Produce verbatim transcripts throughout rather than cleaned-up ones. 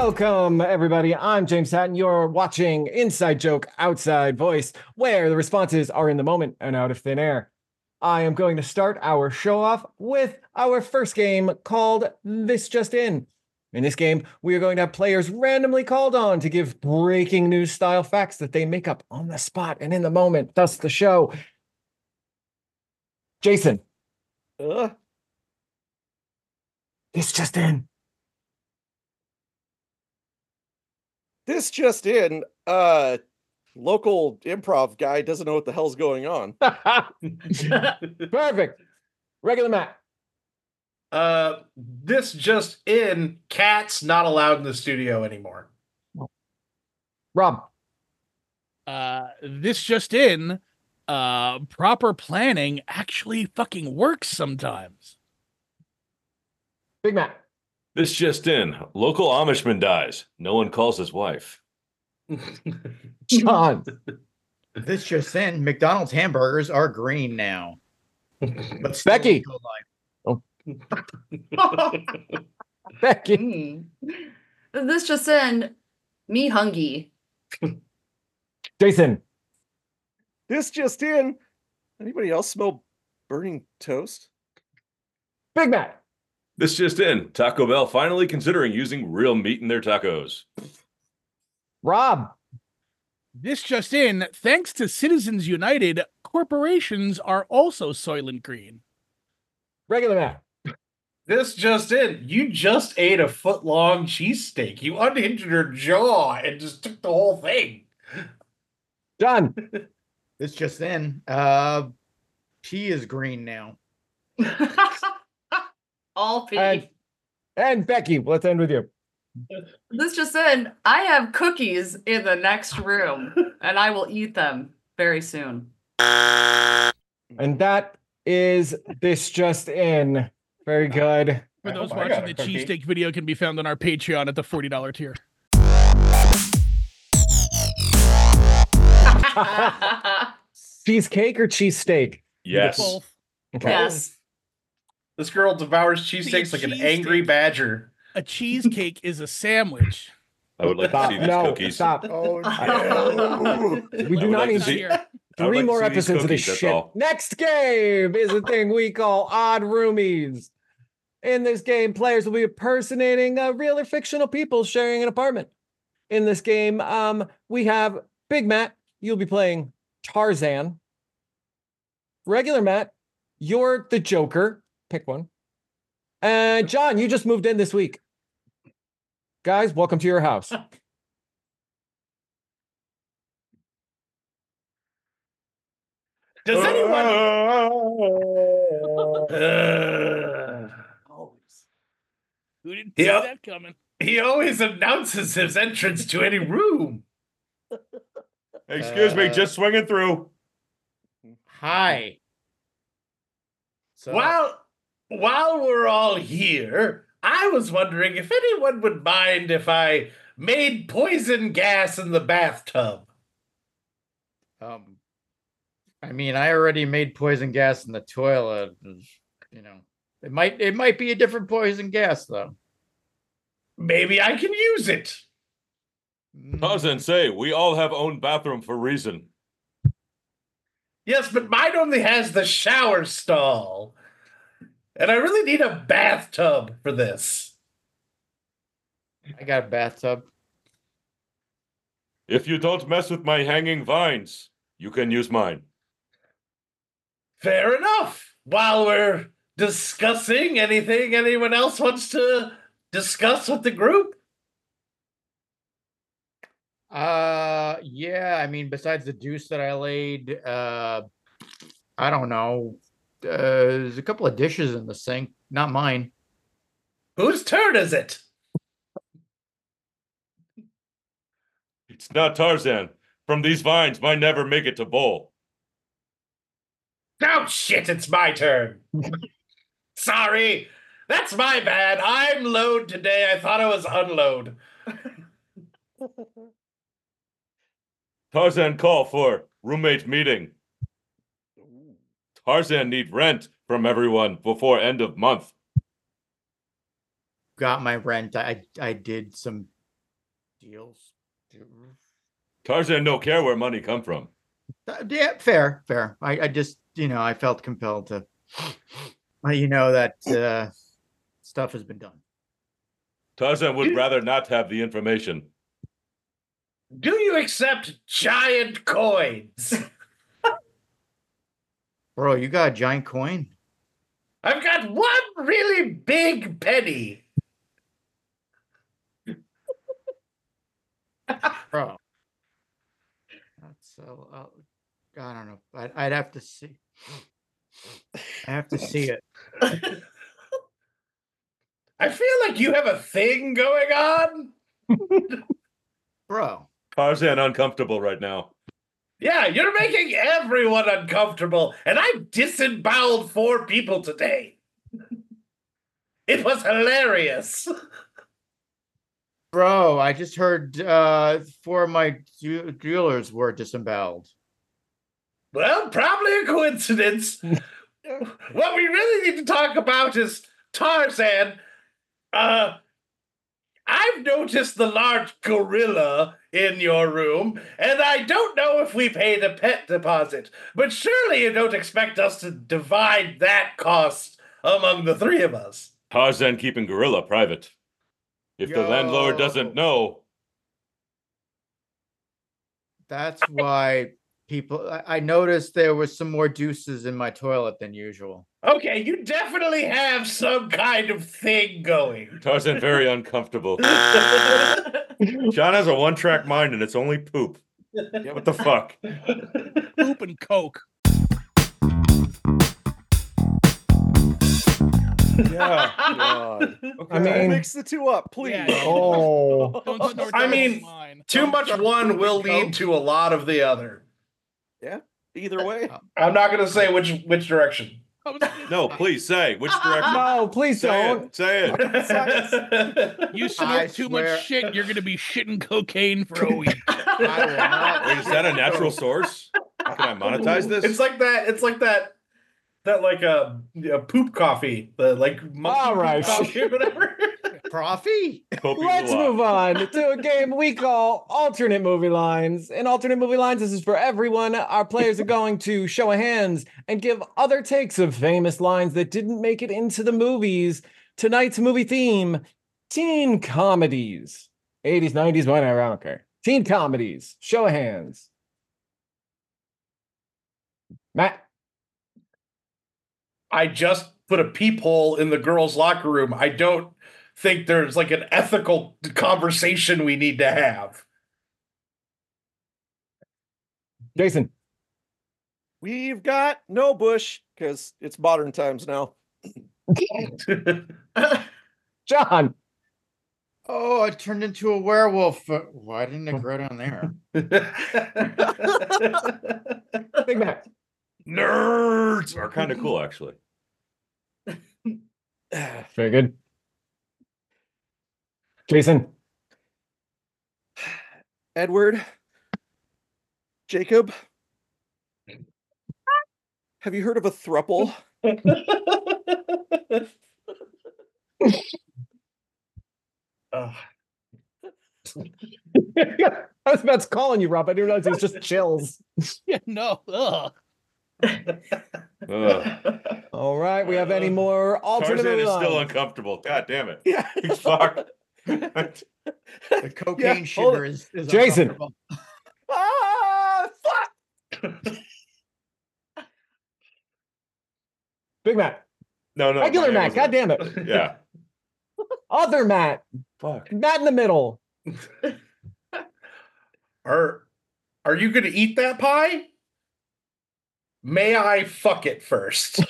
Welcome, everybody. I'm James Hatton. You're watching Inside Joke, Outside Voice, where the responses are in the moment and out of thin air. I am going to start our show off with our first game called This Just In. In this game, we are going to have players randomly called on to give breaking news style facts that they make up on the spot and in the moment, thus the show. Jason. Uh. This just in. This just in, uh, local improv guy doesn't know what the hell's going on. Perfect. Regular Matt. Uh, this just in, cats not allowed in the studio anymore. Rob. Uh, this just in, uh, proper planning actually fucking works sometimes. Big Matt. This just in, local Amishman dies. No one calls his wife. John. This just in, McDonald's hamburgers are green now. But still Becky. Oh. Becky. This just in, me hungry. Jason. This just in, anybody else smell burning toast? Big Matt. This just in, Taco Bell finally considering using real meat in their tacos. Rob. This just in, thanks to Citizens United, corporations are also Soylent Green. Regular Matt. This just in, you just ate a foot-long cheesesteak. You unhinged your jaw and just took the whole thing. John. This just in, uh, she is green now. All pee. And, and Becky, let's end with you. This just in, I have cookies in the next room, and I will eat them very soon. And that is This Just In. Very good. For those watching, the cheesesteak video can be found on our Patreon at the forty dollars tier. Cheesecake or cheesesteak? Yes. Both. Okay. Yes. This girl devours cheesesteaks like an cheesesteak. angry badger. A cheesecake is a sandwich. I would like Stop. to see these No, cookies. stop. Oh, We I do would not like need to see- three I would like to more see these episodes of this cookies, that's shit. all. Next game is a thing we call Odd Roomies. In this game, players will be impersonating uh, real or fictional people sharing an apartment. In this game, um, we have Big Matt. You'll be playing Tarzan. Regular Matt, you're the Joker. Pick one. And John, you just moved in this week. Guys, welcome to your house. Does anyone... Who didn't Yep. see that coming? He always announces his entrance to any room. Excuse me, Uh, just swinging through. hi. So, While, while we're all here, I was wondering if anyone would mind if I made poison gas in the bathtub. um, I mean, I already made poison gas in the toilet. You know, it might it might be a different poison gas though. Maybe I can use it. Tarzan say, we all have own bathroom for reason. Yes, but mine only has the shower stall. And I really need a bathtub for this. I got a bathtub. If you don't mess with my hanging vines, you can use mine. Fair enough. While we're discussing anything anyone else wants to discuss with the group? Uh, yeah. I mean, besides the deuce that I laid, uh, I don't know. Uh, there's a couple of dishes in the sink. Not mine. Whose turn is it? It's not Tarzan. From these vines might never make it to bowl. Oh, shit, it's my turn. Sorry. That's my bad. I'm load today. I thought I was unload. Tarzan call for roommate meeting. Tarzan need rent from everyone before end of month. Got my rent. I I did some deals. Tarzan don't care where money come from. Uh, yeah, fair, fair. I, I just, you know, I felt compelled to let you know that uh, stuff has been done. Tarzan would rather not have the information. Do you accept giant coins? Bro, you got a giant coin? I've got one really big penny. Bro. That's, uh, uh, I don't know. I'd, I'd have to see. I have to see it. I feel like you have a thing going on. Bro. Tarzan uncomfortable right now. Yeah, you're making everyone uncomfortable, and I disemboweled four people today. It was hilarious. Bro, I just heard uh, four of my ju- jewelers were disemboweled. Well, probably a coincidence. What we really need to talk about is Tarzan. Uh, I've noticed the large gorilla in your room, and I don't know if we paid a pet deposit, but surely you don't expect us to divide that cost among the three of us. Tarzan keeping gorilla private. If the landlord doesn't know. That's why people, I, I noticed there was some more deuces in my toilet than usual. Okay, you definitely have some kind of thing going. Tarzan very uncomfortable. John has a one-track mind and it's only poop. What the fuck? Poop and coke. Yeah. God. Okay. I mean- mix the two up, please. Yeah. Oh. Don't snort I that mean, mine. Too much one will lead to a lot of the other. Either way. I'm not going to say which which direction. No, please say. Which direction? No, please Say don't. it. Say it. You I snort too swear- much shit, you're gonna be shitting cocaine for a week. I will not. Wait, is that a natural source? Can I monetize this? It's like that. It's like that. That like a, a poop coffee. The like monkey All poop right. coffee or whatever. Coffee? Hope you Let's will. move on to a game we call alternate movie lines. In alternate movie lines, this is for everyone. Our players are going to show of hands and give other takes of famous lines that didn't make it into the movies. Tonight's movie theme, teen comedies. eighties, nineties, whatever, I don't care. Teen comedies. Show of hands. Matt. I just put a peephole in the girls' locker room. I don't think there's like an ethical conversation we need to have. Jason. We've got no bush because it's modern times now. John. Oh, I turned into a werewolf. Uh, Why didn't it grow down there? Big Mac. Nerds are kind of cool, actually. Very good. Jason. Edward. Jacob. Have you heard of a thruple? Ugh. I was about to call on you, Rob. I didn't realize it was just chills. Yeah, no. Ugh. Ugh. All right. We have any more alternate Tarzan movie is still lines? uncomfortable. God damn it. Yeah. Fuck. The cocaine hold sugar is, is Jason. uncomfortable. Ah, fuck. Big Matt. No, no. Regular my Matt. name God damn it. wasn't- Yeah. Other Matt. Fuck. Matt in the middle. Are are you gonna eat that pie? May I fuck it first?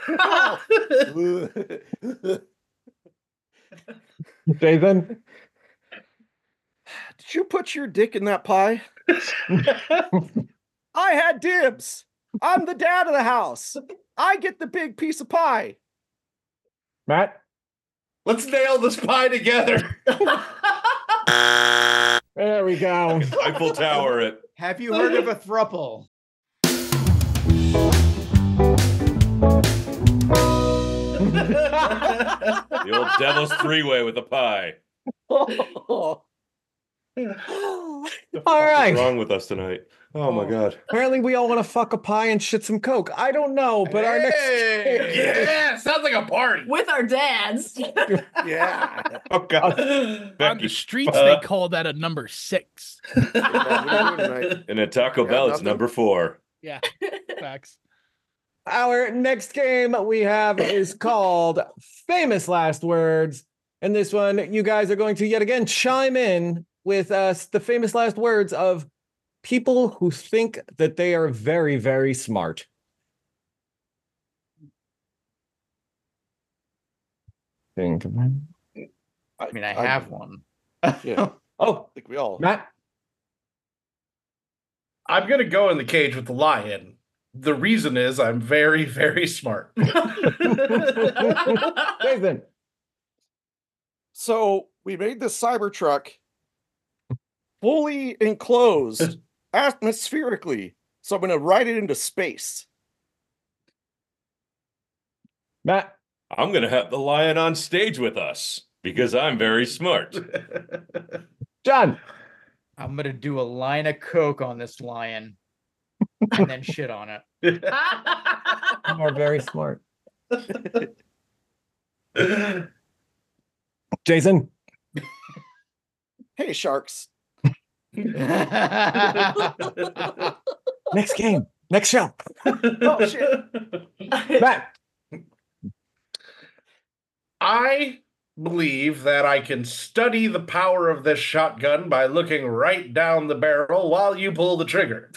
Jason. Did you put your dick in that pie? I had dibs. I'm the dad of the house. I get the big piece of pie. Matt. Let's nail this pie together. There we go. Eiffel Tower it. Have you heard of a thruple? The old devil's three-way with a pie. Oh, All What's right. wrong with us tonight? Oh my god. Apparently, we all want to fuck a pie and shit some coke. I don't know, but our next Hey! Yeah, sounds like a party. With our dads. Yeah. Oh god. On Becky, the streets, uh, they call that a number six. What are you doing tonight? and at Taco Yeah, Bell, it's nothing. number four. Yeah, facts. Our next game we have is called Famous Last Words. And this one, you guys are going to yet again chime in with us the famous last words of people who think that they are very, very smart. Think of it. I mean, I have one. Yeah. Oh, I think we all. Matt. I'm gonna go in the cage with the lion. The reason is I'm very, very smart. Jason. So we made this Cybertruck fully enclosed atmospherically. So I'm going to ride it into space. Matt. I'm gonna have the lion on stage with us because I'm very smart. John. I'm gonna do a line of coke on this lion, and then shit on it. You are very smart. Jason. Hey, sharks. Next game. Next show. Oh, shit. Matt. I believe that I can study the power of this shotgun by looking right down the barrel while you pull the trigger.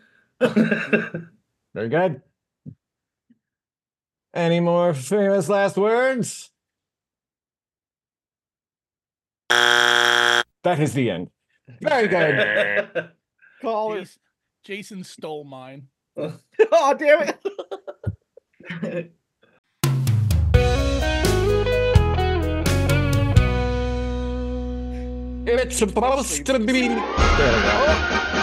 Very good. Any more famous last words? That is the end. Very good. Caller. Jason, Jason stole mine. Oh, damn it. It's supposed to be. There we go.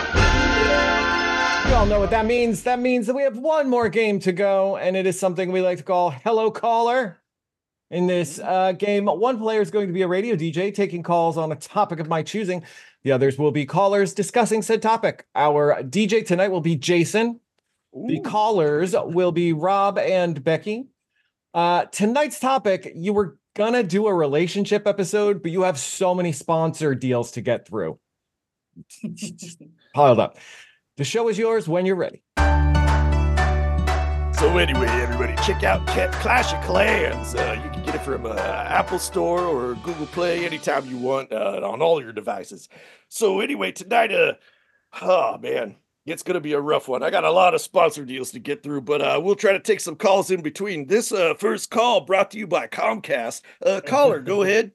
You all know what that means. That means that we have one more game to go, and it is something we like to call Hello Caller. In this uh, game, one player is going to be a radio D J taking calls on a topic of my choosing. The others will be callers discussing said topic. Our D J tonight will be Jason. Ooh. The callers will be Rob and Becky. Uh, tonight's topic, you were gonna do a relationship episode, but you have so many sponsor deals to get through. Piled up. The show is yours when you're ready. So anyway, everybody, check out Clash of Clans. Uh, you can get it from uh, Apple Store or Google Play anytime you want uh, on all your devices. So anyway, tonight, uh, oh man, it's gonna be a rough one. I got a lot of sponsor deals to get through, but uh, we'll try to take some calls in between. This uh, first call brought to you by Comcast. Uh, caller, go ahead.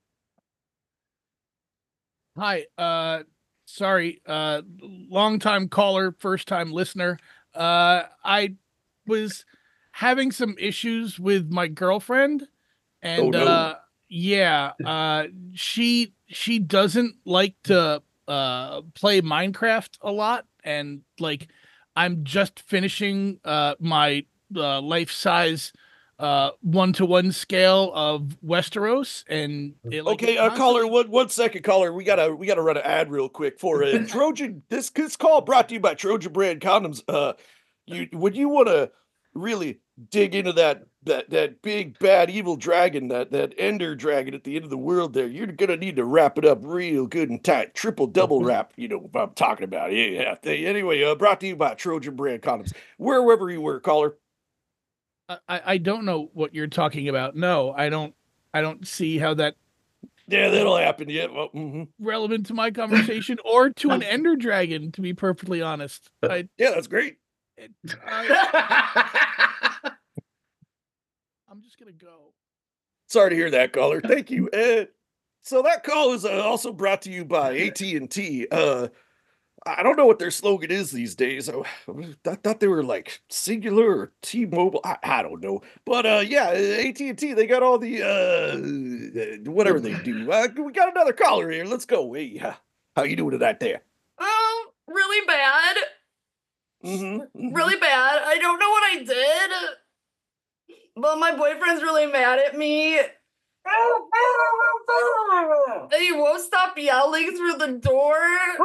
Hi, uh, sorry, uh, long time caller, first time listener. Uh, I was having some issues with my girlfriend, and Oh, no. uh, yeah, uh, she she doesn't like to uh play Minecraft a lot, and like I'm just finishing uh my uh, life size uh one to one scale of Westeros, and it, like, Okay, uh, constantly- caller, one one second, caller. We gotta we gotta run an ad real quick for uh, Trojan. This this call brought to you by Trojan Brand Condoms. Uh, you when you want to really dig into that that that big bad evil dragon, that that Ender dragon at the end of the world, there, you're gonna need to wrap it up real good and tight, triple double wrap. You know what I'm talking about? Yeah. They, anyway, uh, brought to you by Trojan Brand Condoms. Wherever you were, caller. I, I don't know what you're talking about. No, I don't. I don't see how that Yeah, that'll happen. Yeah. Well, mhm. relevant to my conversation or to an Ender dragon. To be perfectly honest, I, Yeah, that's great. I I'm just gonna go. Sorry to hear that, caller. Thank you. Uh, so that call is uh, also brought to you by A T and T. Uh, I don't know what their slogan is these days. I, I thought they were like Singular or T-Mobile. I, I don't know, but uh, yeah, A T and T. They got all the uh, whatever they do. Uh, we got another caller here. Let's go. Hey, uh, how you doing tonight, there? Oh, really bad. Mm-hmm. Really bad. I don't know what I did. But my boyfriend's really mad at me. And you won't stop yelling through the door.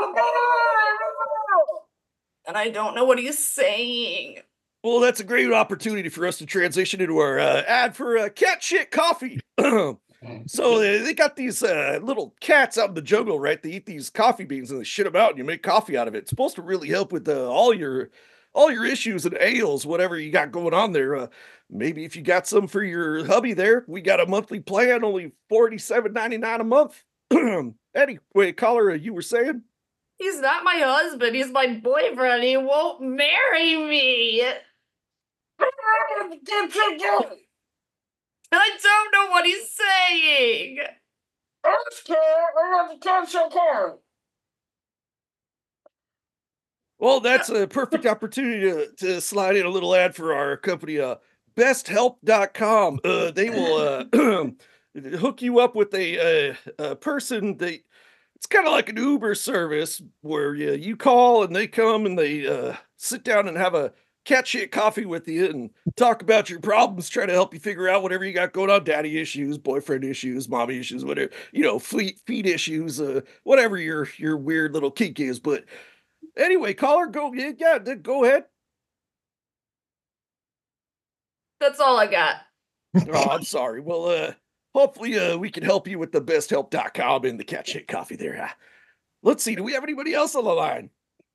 And I don't know what he's saying. Well, that's a great opportunity for us to transition into our uh, ad for uh, cat shit coffee. So uh, they got these uh, little cats out in the jungle, right? They eat these coffee beans and they shit them out, and you make coffee out of it. It's supposed to really help with uh, all your all your issues and ails, whatever you got going on there. Uh, maybe if you got some for your hubby there, we got a monthly plan, only forty-seven ninety-nine a month. Anyway, caller, uh, you were saying? He's not my husband. He's my boyfriend. He won't marry me. I don't know what he's saying. Well, that's a perfect opportunity to, to slide in a little ad for our company, uh, best help dot com. Uh, they will uh, hook you up with a, uh, a person. They, it's kind of like an Uber service where you, you call and they come and they uh, sit down and have a cat shit coffee with you and talk about your problems, try to help you figure out whatever you got going on, daddy issues, boyfriend issues, mommy issues, whatever, you know, feet, feet issues, uh, whatever your, your weird little kink is. But anyway, caller, go, yeah, yeah, go ahead. That's all I got. Oh, I'm sorry. Well, uh, hopefully uh, we can help you with the best help dot com and the cat shit coffee there. Uh, let's see, do we have anybody else on the line?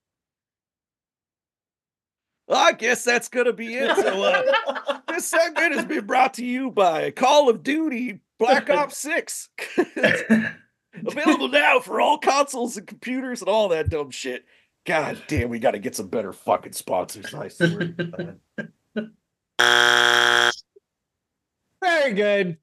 I guess that's going to be it. So uh, this segment has been brought to you by Call of Duty Black Ops six. Available now for all consoles and computers and all that dumb shit. God damn, we got to get some better fucking sponsors. I swear. Very good.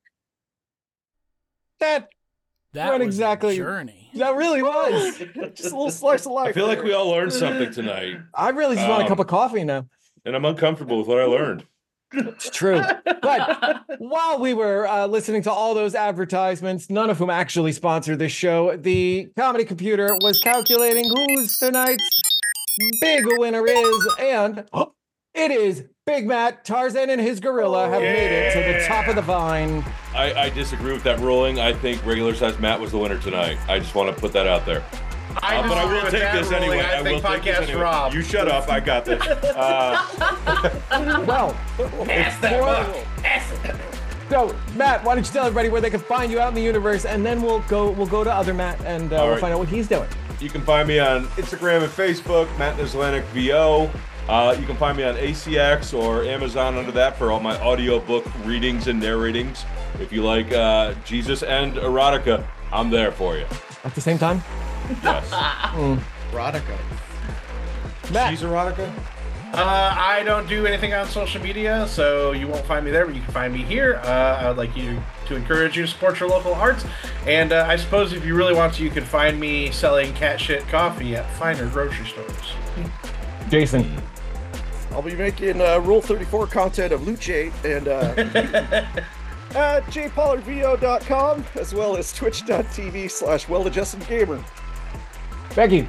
That That What was exactly- a journey. that really was. Just a little slice of life. I feel like there. we all learned something tonight, I really just want a Um, cup of coffee now. and I'm uncomfortable with what I learned. It's true. But while we were uh, listening to all those advertisements, none of whom actually sponsored this show, the comedy computer was calculating who's tonight's big winner is, and it is Big Matt. Tarzan and his gorilla have made it to the top of the vine. I, I disagree with that ruling. I think regular size Matt was the winner tonight. I just want to put that out there. I Uh, but I disagree will with take that this ruling. anyway. I, I think will take this podcast anyway. Rob. You shut up. I got this. Uh, Well, Pass that buck. Pass it. so Matt, why don't you tell everybody where they can find you out in the universe, and then we'll go we'll go to other Matt and uh, All we'll right. find out what he's doing. You can find me on Instagram and Facebook, Matt Atlantic V O. Uh, you can find me on A C X or Amazon under that for all my audiobook readings and narratings. If you like uh, Jesus and erotica, I'm there for you. At the same time, Yes. Erotica. Matt. Cheese erotica? Uh, I don't do anything on social media, so you won't find me there, but you can find me here. Uh, I would like you to encourage you to support your local arts. And uh, I suppose if you really want to, you can find me selling cat shit coffee at finer grocery stores. Jason. I'll be making uh, Rule thirty-four content of Luce and uh, at j pollard v o dot com as well as twitch dot t v slash well-adjusted gamer. Becky.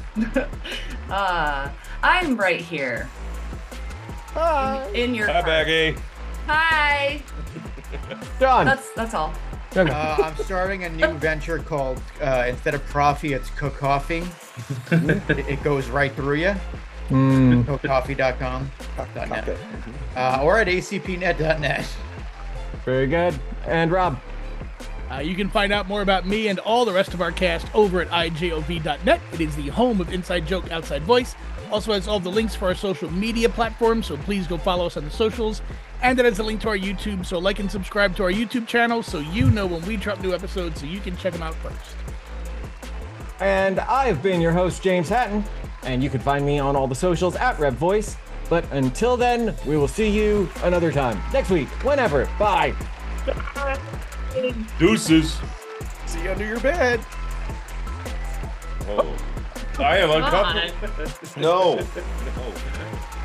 Uh, I'm right here. Hi. In your Hi, heart. Baggy. Hi. John. That's that's all. Okay. Uh, I'm starting a new venture called, uh, instead of Proffee, it's Cook Coffee. it, it goes right through you. Mm. cook coffee dot com. .net. Uh, or at a c p net dot net. Very good. And Rob. Uh, you can find out more about me and all the rest of our cast over at i j o v dot net. It is the home of Inside Joke, Outside Voice. Also has all the links for our social media platforms, so please go follow us on the socials. And it has a link to our YouTube, so like and subscribe to our YouTube channel so you know when we drop new episodes so you can check them out first. And I've been your host, James Hatton, and you can find me on all the socials at Rev Voice. But until then, we will see you another time. Next week, whenever. Bye. Deuces. See you under your bed. Oh. I am God. uncomfortable. No. No.